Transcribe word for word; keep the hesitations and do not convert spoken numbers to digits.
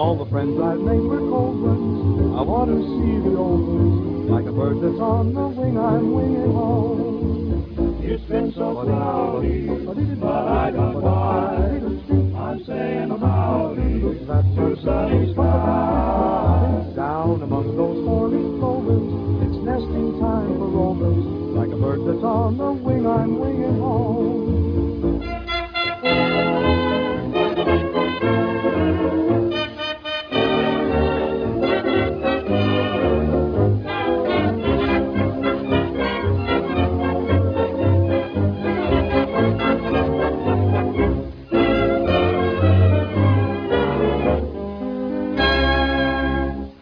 All the friends I've made were cold ones. I want to see the old ones. Like a bird that's on the wing, I'm winging home. It's been so cloudy, but I don't know why. I'm saying howdy to sunny skies. Down among those four-leaf clovers, it's nesting time for rovers. Like a bird that's on the wing, I'm winging home.